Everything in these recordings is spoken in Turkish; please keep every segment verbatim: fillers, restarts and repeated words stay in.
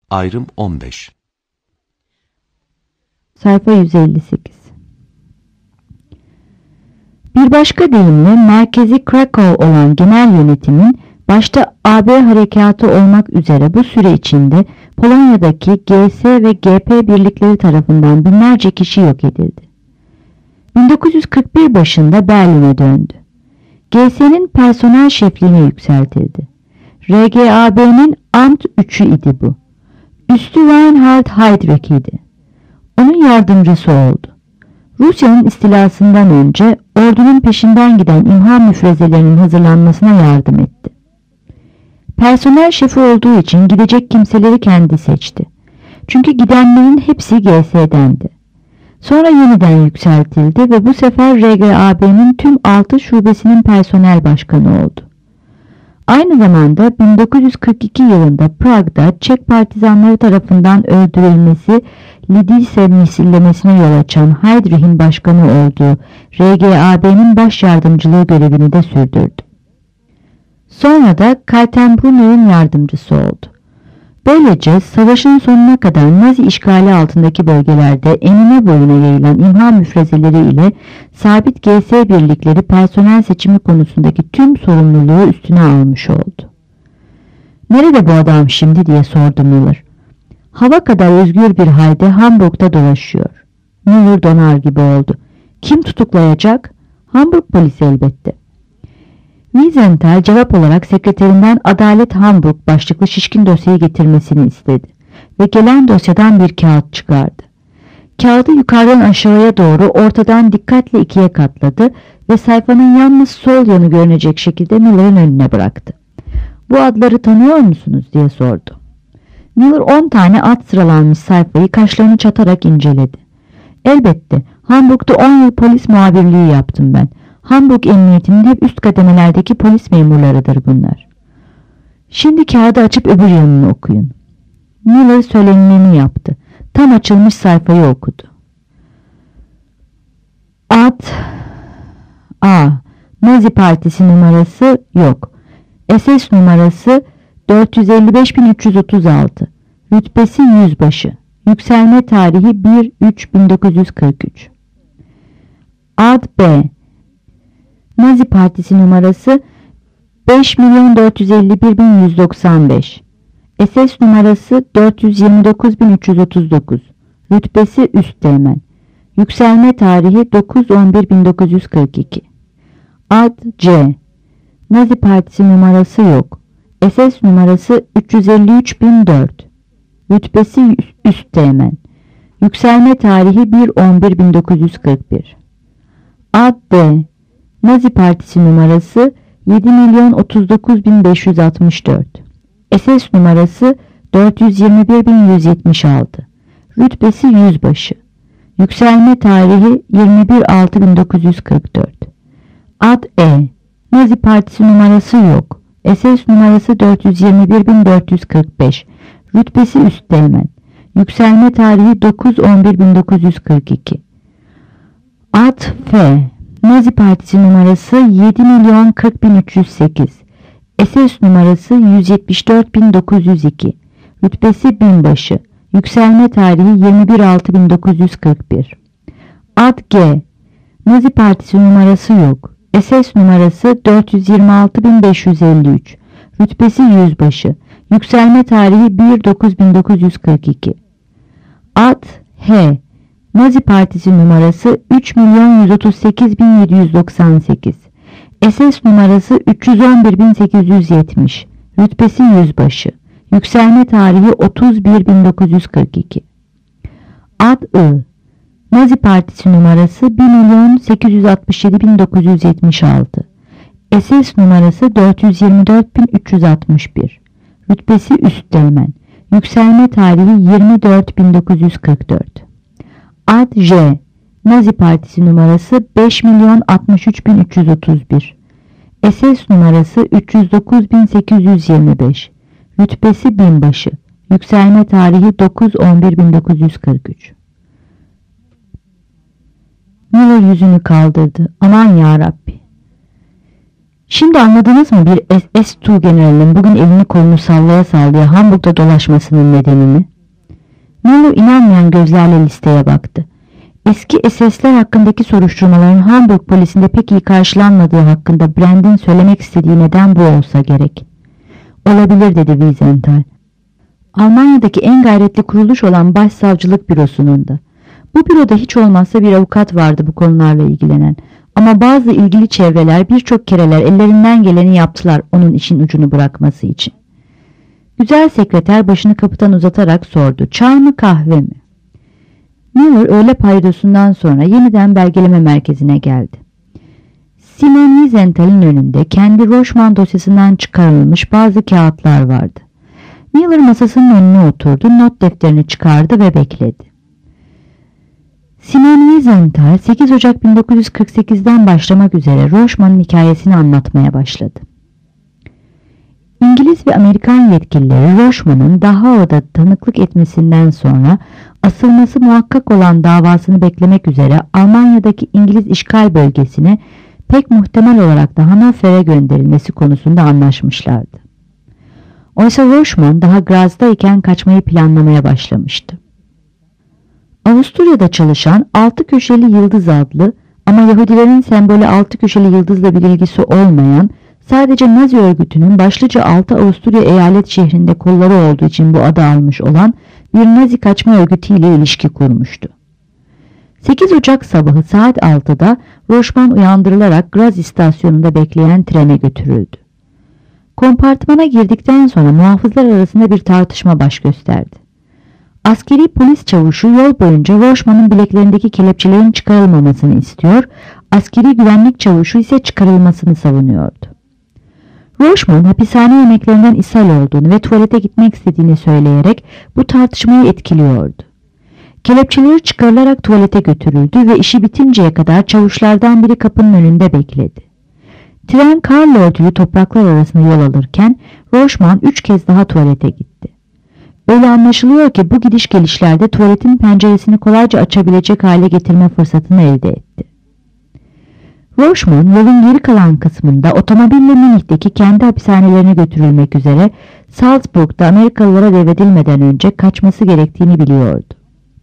Ayrım on beş. Sayfa yüz elli sekiz. Bir başka deyimle merkezi Krakow olan genel yönetimin başta A B harekatı olmak üzere bu süre içinde Polonya'daki G S ve G P birlikleri tarafından binlerce kişi yok edildi. bin dokuz yüz kırk bir başında Berlin'e döndü. G S'nin personel şefliğine yükseltildi. R G A B'nin Amt üçü idi bu. Üstü Reinhard Heydrich idi. Onun yardımcısı oldu. Rusya'nın istilasından önce ordunun peşinden giden imha müfrezelerinin hazırlanmasına yardım etti. Personel şefi olduğu için gidecek kimseleri kendi seçti. Çünkü gidenlerin hepsi G S'dendi. Sonra yeniden yükseltildi ve bu sefer R G A B'nin tüm altı şubesinin personel başkanı oldu. Aynı zamanda bin dokuz yüz kırk iki yılında Prag'da Çek partizanları tarafından öldürülmesi Lidice misillemesine yol açan Heydrich'in başkanı olduğu R G A B'nin baş yardımcılığı görevini de sürdürdü. Sonra da Kaltenbrunner'in yardımcısı oldu. Böylece savaşın sonuna kadar Nazi işgali altındaki bölgelerde enine boyuna yayılan imha müfrezeleri ile sabit G S birlikleri personel seçimi konusundaki tüm sorumluluğu üstüne almış oldu. "Nerede bu adam şimdi?" diye sordu Müller. "Hava kadar özgür bir halde Hamburg'da dolaşıyor." Müller donar gibi oldu. "Kim tutuklayacak?" "Hamburg polisi elbette." Wiesenthal cevap olarak sekreterinden Adalet Hamburg başlıklı şişkin dosyayı getirmesini istedi ve gelen dosyadan bir kağıt çıkardı. Kağıdı yukarıdan aşağıya doğru ortadan dikkatle ikiye katladı ve sayfanın yalnız sol yanı görünecek şekilde Müller'in önüne bıraktı. "Bu adları tanıyor musunuz?" diye sordu. Müller on tane ad sıralanmış sayfayı kaşlarını çatarak inceledi. "Elbette, Hamburg'da on yıl polis muhabirliği yaptım ben. Hamburg Emniyeti'nin hep üst kademelerdeki polis memurlarıdır bunlar." "Şimdi kağıdı açıp öbür yanını okuyun." Müller söylenileni yaptı. Tam açılmış sayfayı okudu. Ad A. Nazi Partisi numarası yok. S S numarası dört yüz elli beş bin üç yüz otuz altı. Rütbesi yüzbaşı. Yükselme tarihi bir üç bin dokuz yüz kırk üç. Ad B. Nazi Partisi numarası beş milyon dört yüz elli bir bin yüz doksan beş. S S numarası dört yüz yirmi dokuz bin üç yüz otuz dokuz. Rütbesi üsteğmen. Yükselme tarihi dokuz on bir bin dokuz yüz kırk iki. Ad C. Nazi Partisi numarası yok. S S numarası üç yüz elli üç bin dört. Rütbesi üsteğmen. Yükselme tarihi bir on bir bin dokuz yüz kırk bir. Ad D. Nazi Partisi numarası yedi milyon otuz dokuz bin beş yüz altmış dört. S S numarası dört yüz yirmi bir bin yüz yetmiş altı. Rütbesi yüzbaşı. Yükselme tarihi yirmi bir altı bin dokuz yüz kırk dört. Ad E. Nazi Partisi numarası yok. S S numarası dört yüz yirmi bir bin dört yüz kırk beş. Rütbesi üsteğmen. Yükselme tarihi dokuz on bir bin dokuz yüz kırk iki. Ad F. Nazi Partisi numarası yedi milyon kırk bin üç yüz sekiz. S S numarası yüz yetmiş dört bin dokuz yüz iki. Rütbesi binbaşı. Yükselme tarihi yirmi bir altı bin dokuz yüz kırk bir. Ad G. Nazi Partisi numarası yok. S S numarası dört yüz yirmi altı bin beş yüz elli üç. Rütbesi yüzbaşı. Yükselme tarihi bir dokuz bin dokuz yüz kırk iki. Ad H. Nazi Partisi numarası üç milyon yüz otuz sekiz bin yedi yüz doksan sekiz. S S numarası üç yüz on bir bin sekiz yüz yetmiş. Rütbesi yüzbaşı. Yükselme tarihi otuz bir bin dokuz yüz kırk iki. Ad I. Nazi Partisi numarası bir milyon sekiz yüz altmış yedi bin dokuz yüz yetmiş altı. S S numarası dört yüz yirmi dört bin üç yüz altmış bir. Rütbesi üsteğmen. Yükselme tarihi yirmi dört bin dokuz yüz kırk dört. Ad J. Nazi Partisi numarası beş milyon altmış üç bin üç yüz otuz bir. S S numarası üç yüz dokuz bin sekiz yüz yirmi beş. Rütbesi binbaşı. Yükselme tarihi dokuz on bir bin dokuz yüz kırk üç. Müller yüzünü kaldırdı. Aman yarabbi. Şimdi anladınız mı bir S S generalinin bugün elini kolunu sallaya sallaya Hamburg'da dolaşmasının nedenini? Müller inanmayan gözlerle listeye baktı. Eski S S'ler hakkındaki soruşturmaların Hamburg polisinde pek iyi karşılanmadığı hakkında Brand'in söylemek istediği neden bu olsa gerek. Olabilir dedi Wiesenthal. Almanya'daki en gayretli kuruluş olan Başsavcılık Bürosu'nun da. Bu büroda hiç olmazsa bir avukat vardı bu konularla ilgilenen. Ama bazı ilgili çevreler birçok kereler ellerinden geleni yaptılar onun işin ucunu bırakması için. Güzel sekreter başını kapıdan uzatarak sordu. Çay mı kahve mi? Müller öğle paydosundan sonra yeniden belgeleme merkezine geldi. Simon Wiesenthal'in önünde kendi Rochman dosyasından çıkarılmış bazı kağıtlar vardı. Müller masasının önüne oturdu, not defterini çıkardı ve bekledi. Simon Wiesenthal sekiz Ocak bin dokuz yüz kırk sekiz'den başlamak üzere Rochman'ın hikayesini anlatmaya başladı. İngiliz ve Amerikan yetkilileri Rochman'ın Dahao'da tanıklık etmesinden sonra asılması muhakkak olan davasını beklemek üzere Almanya'daki İngiliz işgal bölgesine pek muhtemel olarak da Hannover'e gönderilmesi konusunda anlaşmışlardı. Oysa Rochman daha Graz'dayken kaçmayı planlamaya başlamıştı. Avusturya'da çalışan altı köşeli yıldız adlı ama Yahudilerin sembolü altı köşeli yıldızla bir ilgisi olmayan, sadece Nazi örgütünün başlıca altı Avusturya eyalet şehrinde kolları olduğu için bu adı almış olan bir Nazi kaçma örgütüyle ilişki kurmuştu. sekiz Ocak sabahı saat altı'da Rochman uyandırılarak Graz istasyonunda bekleyen trene götürüldü. Kompartmana girdikten sonra muhafızlar arasında bir tartışma baş gösterdi. Askeri polis çavuşu yol boyunca Rochman'ın bileklerindeki kelepçelerin çıkarılmamasını istiyor, askeri güvenlik çavuşu ise çıkarılmasını savunuyordu. Rochman hapishane yemeklerinden ishal olduğunu ve tuvalete gitmek istediğini söyleyerek bu tartışmayı etkiliyordu. Kelepçeleri çıkarılarak tuvalete götürüldü ve işi bitinceye kadar çavuşlardan biri kapının önünde bekledi. Tren karla örtülü topraklar arasında yol alırken Rochman üç kez daha tuvalete gitti. Öyle anlaşılıyor ki bu gidiş gelişlerde tuvaletin penceresini kolayca açabilecek hale getirme fırsatını elde etti. Rochman yolun geri kalan kısmında otomobille Münih'teki kendi hapishanelerine götürülmek üzere Salzburg'da Amerikalılara devredilmeden önce kaçması gerektiğini biliyordu.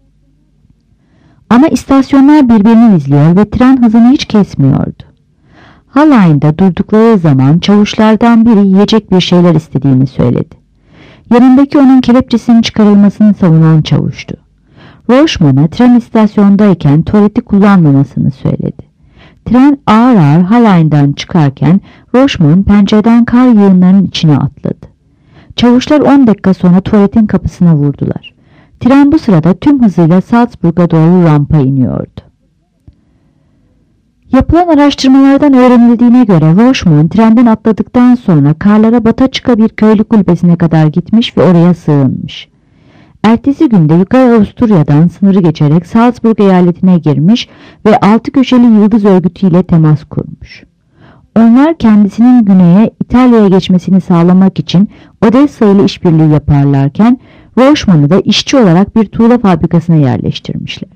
Ama istasyonlar birbirini izliyor ve tren hızını hiç kesmiyordu. Halleine'da durdukları zaman çavuşlardan biri yiyecek bir şeyler istediğini söyledi. Yanındaki onun kelepçesinin çıkarılmasını savunan çavuştu. Rochman'a tren istasyondayken tuvaleti kullanmamasını söyledi. Tren ağır ağır Hallein'den çıkarken Rochman pencereden kar yığınlarının içine atladı. Çavuşlar on dakika sonra tuvaletin kapısına vurdular. Tren bu sırada tüm hızıyla Salzburg'a doğru rampa iniyordu. Yapılan araştırmalardan öğrenildiğine göre Rochman trenden atladıktan sonra karlara bata çıka bir köylü kulübesine kadar gitmiş ve oraya sığınmış. Ertesi günde Yukarı Avusturya'dan sınırı geçerek Salzburg eyaletine girmiş ve altı köşeli yıldız örgütüyle temas kurmuş. Onlar kendisinin güneye İtalya'ya geçmesini sağlamak için Odessa ile işbirliği yaparlarken Rochman'ı da işçi olarak bir tuğla fabrikasına yerleştirmişler.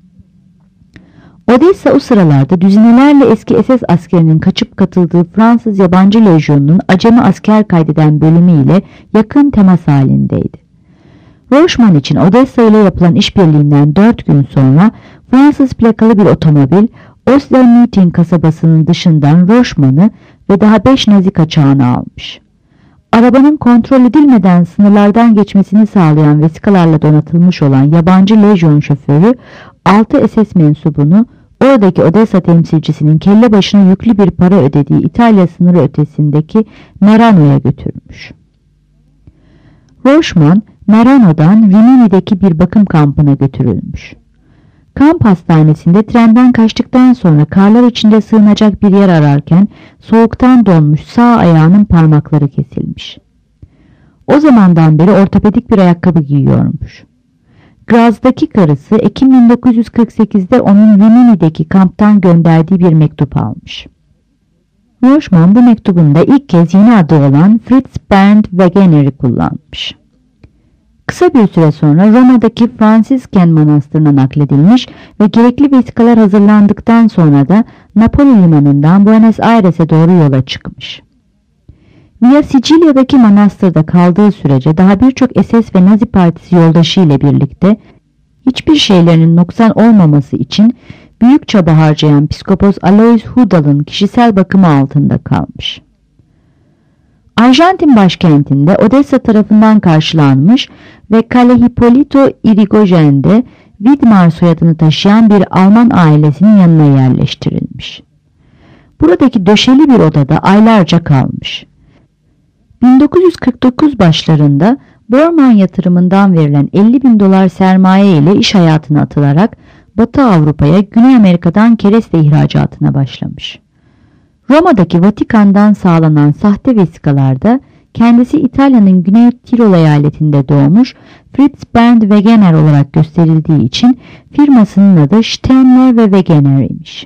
Odessa o sıralarda düzinelerle eski S S askerinin kaçıp katıldığı Fransız yabancı lejyonunun acemi asker kaydeden bölümüyle yakın temas halindeydi. Rochman için Odessa ile yapılan işbirliğinden dört gün sonra Fransız plakalı bir otomobil Osler-Meeting kasabasının dışından Rochman'ı ve daha beş Nazi kaçağını almış. Arabanın kontrol edilmeden sınırlardan geçmesini sağlayan vesikalarla donatılmış olan yabancı lejyon şoförü altı S S mensubunu oradaki Odessa temsilcisinin kelle başına yüklü bir para ödediği İtalya sınırı ötesindeki Merano'ya götürmüş. Rochman, Merano'dan Rimini'deki bir bakım kampına götürülmüş. Kamp hastanesinde trenden kaçtıktan sonra karlar içinde sığınacak bir yer ararken soğuktan donmuş sağ ayağının parmakları kesilmiş. O zamandan beri ortopedik bir ayakkabı giyiyormuş. Graz'daki karısı Ekim bin dokuz yüz kırk sekiz'de onun Rimini'deki kamptan gönderdiği bir mektup almış. Rochman bu mektubunda ilk kez yeni adı olan Fritz Bernd Wegener'i kullanmış. Kısa bir süre sonra Roma'daki Fransisken Manastırı'na nakledilmiş ve gerekli vesikalar hazırlandıktan sonra da Napoli limanından Buenos Aires'e doğru yola çıkmış. Via Sicilya'daki manastırda kaldığı sürece daha birçok S S ve Nazi Partisi yoldaşı ile birlikte hiçbir şeylerinin noksan olmaması için büyük çaba harcayan Psikopos Alois Hudal'ın kişisel bakımı altında kalmış. Arjantin başkentinde Odessa tarafından karşılanmış ve Kale Hippolito Yrigoyen'de Widmar soyadını taşıyan bir Alman ailesinin yanına yerleştirilmiş. Buradaki döşeli bir odada aylarca kalmış. bin dokuz yüz kırk dokuz başlarında Bormann yatırımından verilen elli bin dolar sermaye ile iş hayatına atılarak Batı Avrupa'ya Güney Amerika'dan kereste ihracatına başlamış. Roma'daki Vatikan'dan sağlanan sahte vesikalarda kendisi İtalya'nın Güney Tirol eyaletinde doğmuş Fritz Bernd Wegener olarak gösterildiği için firmasının adı Stemmler ve Wegener imiş.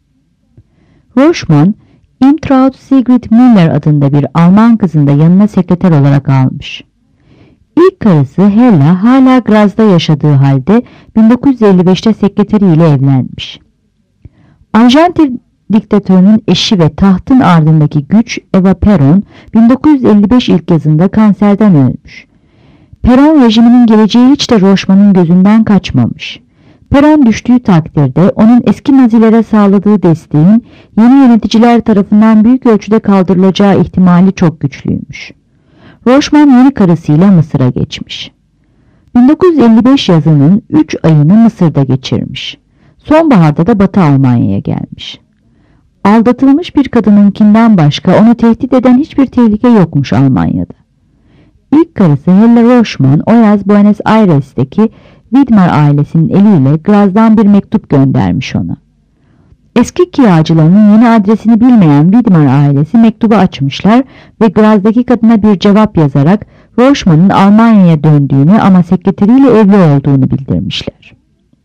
Roschmann, Imtraut Sigrid Müller adında bir Alman kızını da yanına sekreter olarak almış. İlk karısı Hella hala Graz'da yaşadığı halde bin dokuz yüz elli beşte sekreteriyle evlenmiş. Arjantin diktatörünün eşi ve tahtın ardındaki güç Eva Perón bin dokuz yüz elli beş ilk yazında kanserden ölmüş. Perón rejiminin geleceği hiç de Roschmann'ın gözünden kaçmamış. Perón düştüğü takdirde onun eski Nazilere sağladığı desteğin yeni yöneticiler tarafından büyük ölçüde kaldırılacağı ihtimali çok güçlüymüş. Roschmann yeni karısıyla Mısır'a geçmiş. bin dokuz yüz elli beş yazının üç ayını Mısır'da geçirmiş. Sonbaharda da Batı Almanya'ya gelmiş. Aldatılmış bir kadınınkinden başka onu tehdit eden hiçbir tehlike yokmuş Almanya'da. İlk karısı Hella Roschmann o yaz Buenos Aires'teki Widmar ailesinin eliyle Graz'dan bir mektup göndermiş ona. Eski kiracılarının yeni adresini bilmeyen Widmar ailesi mektubu açmışlar ve Graz'daki kadına bir cevap yazarak Roschmann'ın Almanya'ya döndüğünü ama sekreteriyle evli olduğunu bildirmişler.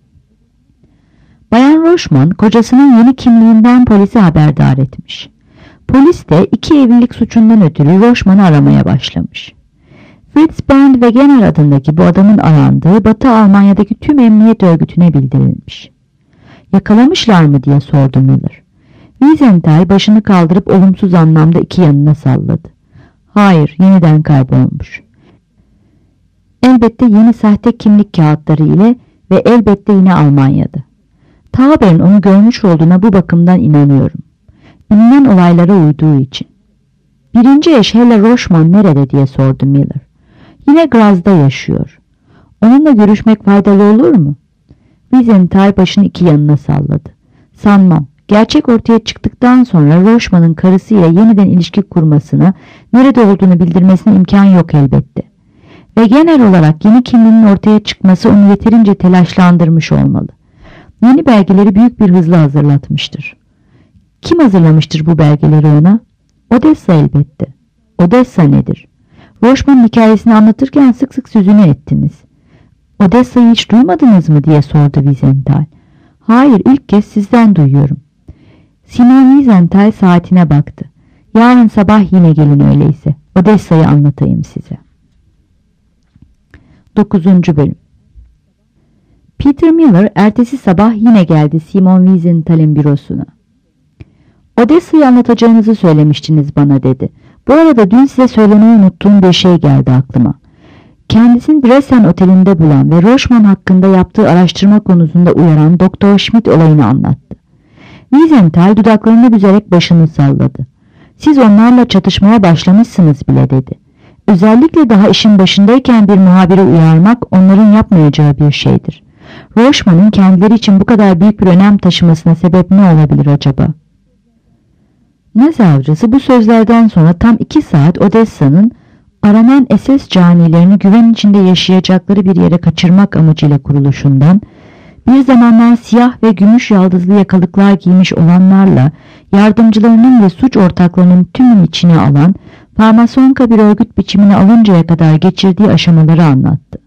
Bayan Roschmann kocasının yeni kimliğinden polisi haberdar etmiş. Polis de iki evlilik suçundan ötürü Roschmann'ı aramaya başlamış. Fritz Bernd Wegener adındaki bu adamın arandığı Batı Almanya'daki tüm emniyet örgütüne bildirilmiş. Yakalamışlar mı diye sordu Müller. Wiesenthal başını kaldırıp olumsuz anlamda iki yanına salladı. Hayır, yeniden kaybolmuş. Elbette yeni sahte kimlik kağıtları ile ve elbette yine Almanya'da. Tauber'in onu görmüş olduğuna bu bakımdan inanıyorum. Bilinen olaylara uyduğu için. Birinci eş Hella Roschmann nerede diye sordu Miller. Yine Graz'da yaşıyor. Onunla görüşmek faydalı olur mu? Wiesenthal başını iki yanına salladı. Sanmam. Gerçek ortaya çıktıktan sonra Roschmann'ın karısıyla yeniden ilişki kurmasına, nerede olduğunu bildirmesine imkan yok elbette. Ve genel olarak yeni kimliğinin ortaya çıkması onu yeterince telaşlandırmış olmalı. Yeni belgeleri büyük bir hızla hazırlatmıştır. Kim hazırlamıştır bu belgeleri ona? Odessa elbette. Odessa nedir? Roschmann'ın hikayesini anlatırken sık sık sözünü ettiniz. Odessa'yı hiç duymadınız mı diye sordu Wiesenthal. Hayır, ilk kez sizden duyuyorum. Simon Wiesenthal saatine baktı. Yarın sabah yine gelin öyleyse. Odessa'yı anlatayım size. dokuzuncu bölüm. Peter Miller ertesi sabah yine geldi Simon Wiesenthal'in bürosuna. Odessa'yı anlatacağınızı söylemiştiniz bana dedi. Bu arada dün size söylemeyi unuttuğum bir şey geldi aklıma. Kendisini Dresden otelinde bulan ve Roschmann hakkında yaptığı araştırma konusunda uyaran Doktor Schmidt olayını anlattı. Wiesenthal dudaklarını büzerek başını salladı. Siz onlarla çatışmaya başlamışsınız bile dedi. Özellikle daha işin başındayken bir muhabiri uyarmak onların yapmayacağı bir şeydir. Roschmann'ın kendileri için bu kadar büyük bir önem taşımasına sebep ne olabilir acaba? Nazi avcısı bu sözlerden sonra tam iki saat Odessa'nın aranan S S canilerini güven içinde yaşayacakları bir yere kaçırmak amacıyla kuruluşundan, bir zamanlar siyah ve gümüş yaldızlı yakalıklar giymiş olanlarla yardımcılarının ve suç ortaklarının tümünü içine alan Farmasonka bir örgüt biçimine alıncaya kadar geçirdiği aşamaları anlattı.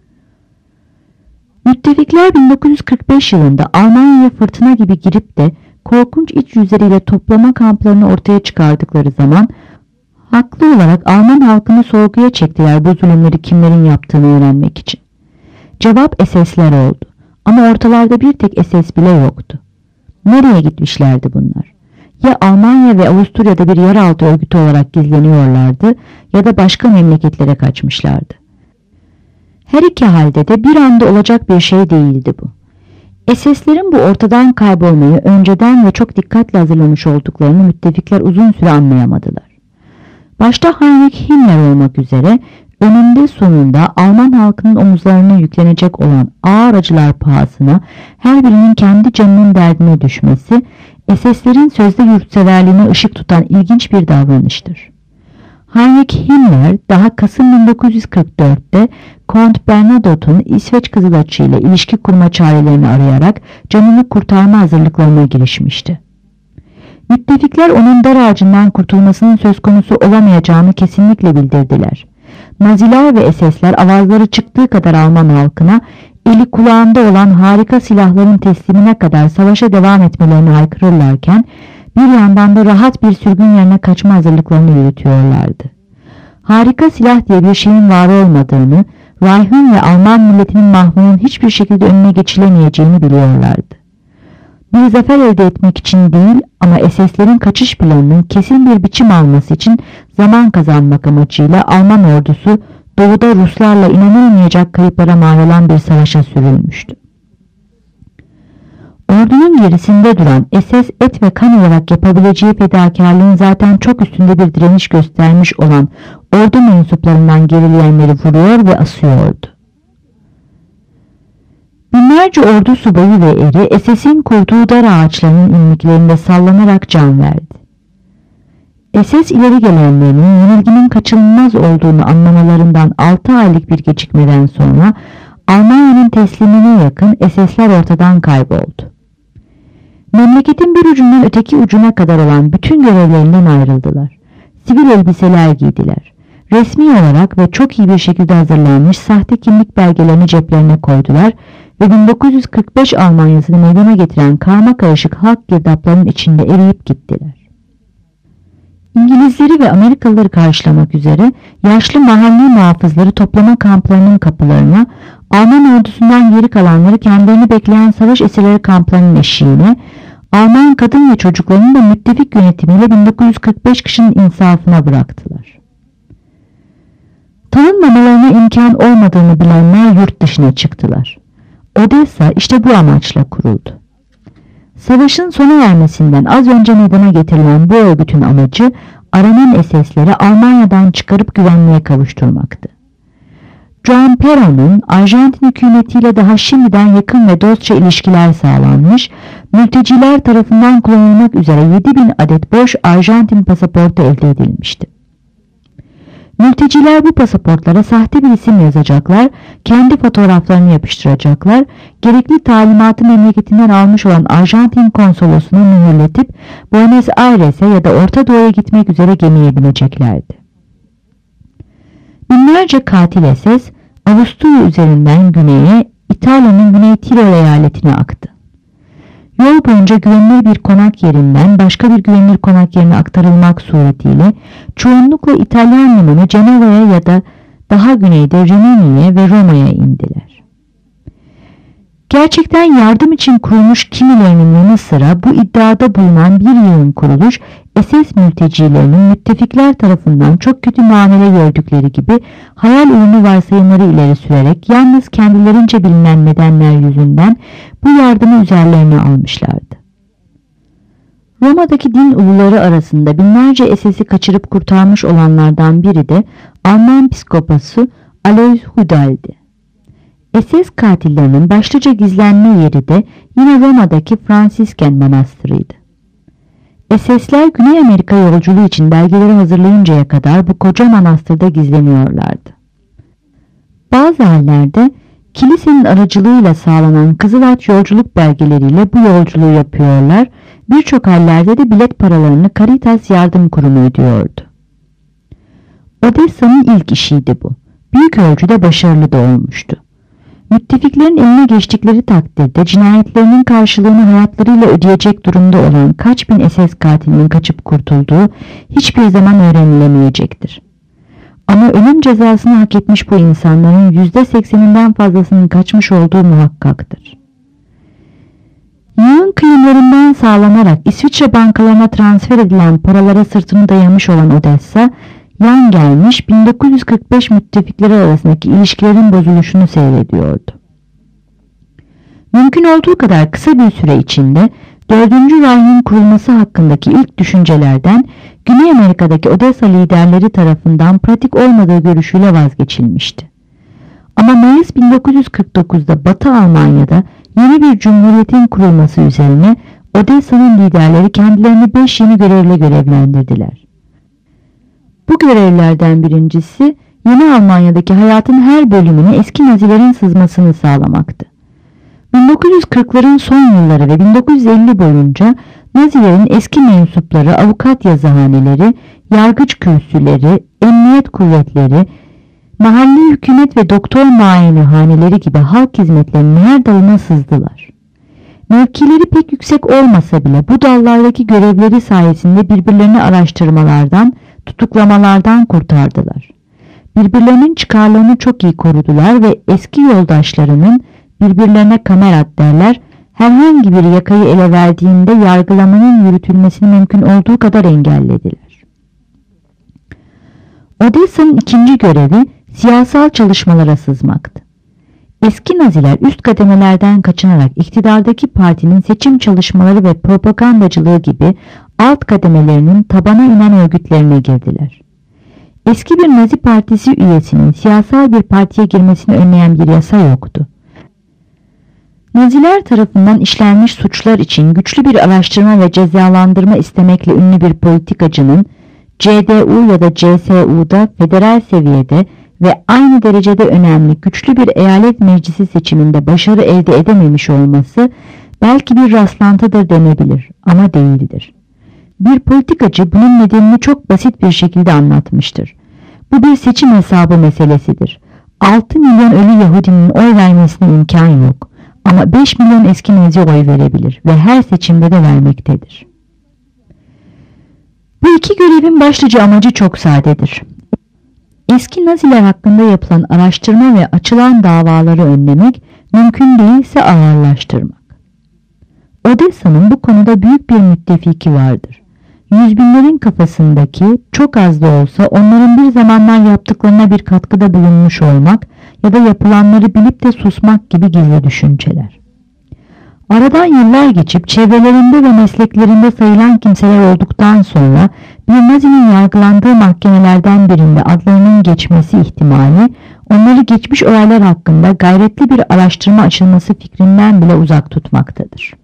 Müttefikler bin dokuz yüz kırk beş yılında Almanya'ya fırtına gibi girip de korkunç iç yüzleriyle toplama kamplarını ortaya çıkardıkları zaman Haklı olarak Alman halkını sorguya çektiler bu zulümleri kimlerin yaptığını öğrenmek için. Cevap S S'ler oldu ama ortalarda bir tek S S bile yoktu. Nereye gitmişlerdi bunlar? Ya Almanya ve Avusturya'da bir yeraltı örgütü olarak gizleniyorlardı ya da başka memleketlere kaçmışlardı. Her iki halde de bir anda olacak bir şey değildi bu. S S'lerin bu ortadan kaybolmayı önceden ve çok dikkatle hazırlamış olduklarını müttefikler uzun süre anlayamadılar. Başta Heinrich Himmler olmak üzere önünde sonunda Alman halkının omuzlarına yüklenecek olan ağır acılar pahasına her birinin kendi canının derdine düşmesi, S S'lerin sözde yurtseverliğine ışık tutan ilginç bir davranıştır. Heinrich Himmler daha Kasım bin dokuz yüz kırk dört'te Kont Bernadotte'un İsveç Kızılaçı ile ilişki kurma çarelerini arayarak canını kurtarma hazırlıklarına girişmişti. Müttefikler onun dar ağacından kurtulmasının söz konusu olamayacağını kesinlikle bildirdiler. Naziler ve S S'ler avazları çıktığı kadar Alman halkına eli kulağında olan harika silahların teslimine kadar savaşa devam etmelerini haykırırlarken bir yandan da rahat bir sürgün yerine kaçma hazırlıklarını yürütüyorlardı. Harika silah diye bir şeyin var olmadığını, Reich'ın ve Alman milletinin mahvının hiçbir şekilde önüne geçilemeyeceğini biliyorlardı. Bir zafer elde etmek için değil ama S S'lerin kaçış planının kesin bir biçim alması için zaman kazanmak amacıyla Alman ordusu doğuda Ruslarla inanılmayacak kayıplara mal olan bir savaşa sürülmüştü. Ordunun gerisinde duran S S et ve kan olarak yapabileceği fedakarlığın zaten çok üstünde bir direniş göstermiş olan ordu mensuplarından gerileyenleri vuruyor ve asıyordu. Binlerce ordu subayı ve eri S S'in kurduğu dar ağaçlarının inliklerinde sallanarak can verdi. S S ileri gelenlerinin yenilginin kaçınılmaz olduğunu anlamalarından altı aylık bir gecikmeden sonra Almanya'nın teslimine yakın S S'ler ortadan kayboldu. Memleketin bir ucundan öteki ucuna kadar olan bütün görevlerinden ayrıldılar. Sivil elbiseler giydiler. Resmi olarak ve çok iyi bir şekilde hazırlanmış sahte kimlik belgelerini ceplerine koydular ve bin dokuz yüz kırk beş Almanya'sını meydana getiren karmakarışık halk girdaplarının içinde eriyip gittiler. İngilizleri ve Amerikalıları karşılamak üzere yaşlı mahalli muhafızları toplama kamplarının kapılarına, Alman ordusundan geri kalanları kendilerini bekleyen savaş esirleri kamplarının eşiğine, Alman kadın ve çocuklarını da müttefik yönetimiyle bin dokuz yüz kırk beş kışının insafına bıraktılar. Tanınmamalarına imkan olmadığını bilenler yurt dışına çıktılar. Odessa işte bu amaçla kuruldu. Savaşın sona ermesinden az önce meydana getirilen bu örgütün amacı aranan S S'leri Almanya'dan çıkarıp güvenliğe kavuşturmaktı. Juan Perón'un Arjantin hükümetiyle daha şimdiden yakın ve dostça ilişkiler sağlanmış, mülteciler tarafından kullanılmak üzere yedi bin adet boş Arjantin pasaportu elde edilmişti. Mülteciler bu pasaportlara sahte bir isim yazacaklar, kendi fotoğraflarını yapıştıracaklar, gerekli talimatı memleketinden almış olan Arjantin konsolosuna mühürletip Buenos Aires'e ya da Orta Doğu'ya gitmek üzere gemiye bineceklerdi. Binlerce katil S S Avusturya üzerinden güneye İtalya'nın Güney Tirol eyaletine aktı. Yol boyunca güvenilir bir konak yerinden başka bir güvenilir konak yerine aktarılmak suretiyle çoğunlukla İtalyan limanı Cenova'ya ya da daha güneyde Rimini'ye ve Roma'ya indiler. Gerçekten yardım için kurulmuş kimilerinin yanı sıra bu iddiada bulunan bir yığın kuruluş S S mültecilerinin müttefikler tarafından çok kötü muamele gördükleri gibi hayal ürünü varsayımları ileri sürerek yalnız kendilerince bilinen nedenler yüzünden bu yardımı üzerlerine almışlardı. Roma'daki din uluları arasında binlerce S S'i kaçırıp kurtarmış olanlardan biri de Alman psikopası Alois Hudal'di. S S katillerinin başlıca gizlenme yeri de yine Roma'daki Fransisken Manastırı'ydı. S S'ler Güney Amerika yolculuğu için belgeleri hazırlayıncaya kadar bu koca manastırda gizleniyorlardı. Bazı hallerde kilisenin aracılığıyla sağlanan Kızılaç yolculuk belgeleriyle bu yolculuğu yapıyorlar, birçok hallerde de bilet paralarını Caritas Yardım Kurumu ödüyordu. Odessa'nın ilk işiydi bu. Büyük ölçüde başarılı da olmuştu. Müttefiklerin eline geçtikleri takdirde cinayetlerinin karşılığını hayatlarıyla ödeyecek durumda olan kaç bin S S katilinin kaçıp kurtulduğu hiçbir zaman öğrenilemeyecektir. Ama ölüm cezasını hak etmiş bu insanların yüzde sekseninden fazlasının kaçmış olduğu muhakkaktır. Yığın kıyımlarından sağlanarak İsviçre bankalarına transfer edilen paralara sırtını dayamış olan Odessa, yan gelmiş bin dokuz yüz kırk beş müttefikleri arasındaki ilişkilerin bozuluşunu seyrediyordu. Mümkün olduğu kadar kısa bir süre içinde dördüncü Reich'in kurulması hakkındaki ilk düşüncelerden Güney Amerika'daki Odessa liderleri tarafından pratik olmadığı görüşüyle vazgeçilmişti. Ama Mayıs bin dokuz yüz kırk dokuz'da Batı Almanya'da yeni bir cumhuriyetin kurulması üzerine Odessa'nın liderleri kendilerini beş yeni görevle görevlendirdiler. Bu görevlerden birincisi yeni Almanya'daki hayatın her bölümüne eski Nazilerin sızmasını sağlamaktı. bin dokuz yüz kırk'ların son yılları ve bin dokuz yüz elli boyunca Nazilerin eski mensupları, avukat yazıhaneleri, yargıç kürsüleri, emniyet kuvvetleri, mahalli hükümet ve doktor muayenehaneleri gibi halk hizmetlerinin her dalına sızdılar. Mevkileri pek yüksek olmasa bile bu dallardaki görevleri sayesinde birbirlerini araştırmalardan, tutuklamalardan kurtardılar. Birbirlerinin çıkarlarını çok iyi korudular ve eski yoldaşlarının birbirlerine kamerat derler, herhangi bir yakayı ele verdiğinde yargılamanın yürütülmesini mümkün olduğu kadar engellediler. Odessa'nın ikinci görevi siyasal çalışmalara sızmaktı. Eski Naziler üst kademelerden kaçınarak iktidardaki partinin seçim çalışmaları ve propagandacılığı gibi alt kademelerinin tabana inen örgütlerine girdiler. Eski bir Nazi partisi üyesinin siyasal bir partiye girmesini önleyen bir yasa yoktu. Naziler tarafından işlenmiş suçlar için güçlü bir araştırma ve cezalandırma istemekle ünlü bir politikacının C D U ya da C S U'da federal seviyede ve aynı derecede önemli güçlü bir eyalet meclisi seçiminde başarı elde edememiş olması belki bir rastlantıdır denebilir ama değildir. Bir politikacı bunun nedenini çok basit bir şekilde anlatmıştır. Bu bir seçim hesabı meselesidir. altı milyon ölü Yahudinin oy vermesine imkan yok. Ama beş milyon eski Nazi oy verebilir ve her seçimde de vermektedir. Bu iki görevin başlıca amacı çok sadedir. Eski Naziler hakkında yapılan araştırma ve açılan davaları önlemek, mümkün değilse ağırlaştırmak. Odessa'nın bu konuda büyük bir müttefiki vardır. Yüzbinlerin kafasındaki çok az da olsa onların bir zamanlar yaptıklarına bir katkıda bulunmuş olmak ya da yapılanları bilip de susmak gibi gizli düşünceler. Aradan yıllar geçip çevrelerinde ve mesleklerinde sayılan kimseler olduktan sonra bir Nazi'nin yargılandığı mahkemelerden birinde adlarının geçmesi ihtimali onları geçmiş olaylar hakkında gayretli bir araştırma açılması fikrinden bile uzak tutmaktadır.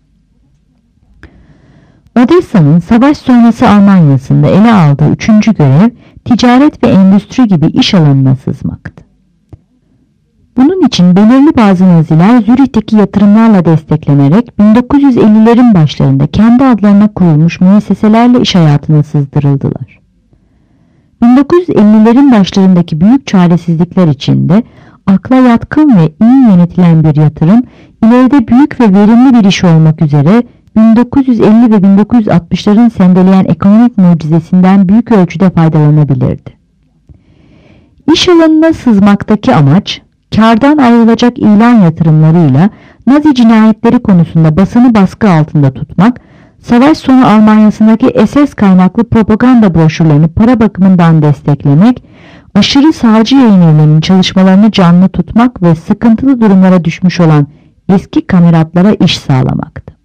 Odessa'nın savaş sonrası Almanya'sında ele aldığı üçüncü görev ticaret ve endüstri gibi iş alanına sızmaktı. Bunun için belirli bazı Naziler Zürih'teki yatırımlarla desteklenerek bin dokuz yüz ellilerin başlarında kendi adlarına kurulmuş müesseselerle iş hayatına sızdırıldılar. bin dokuz yüz ellilerin başlarındaki büyük çaresizlikler içinde akla yatkın ve iyi yönetilen bir yatırım ileride büyük ve verimli bir iş olmak üzere bin dokuz yüz elli ve bin dokuz yüz altmışların sendeleyen ekonomik mucizesinden büyük ölçüde faydalanabilirdi. İş alanına sızmaktaki amaç, kârdan ayrılacak ilan yatırımlarıyla Nazi cinayetleri konusunda basını baskı altında tutmak, savaş sonu Almanya'sındaki S S kaynaklı propaganda broşürlerini para bakımından desteklemek, aşırı sağcı yayın evlerinin çalışmalarını canlı tutmak ve sıkıntılı durumlara düşmüş olan eski kameratlara iş sağlamaktı.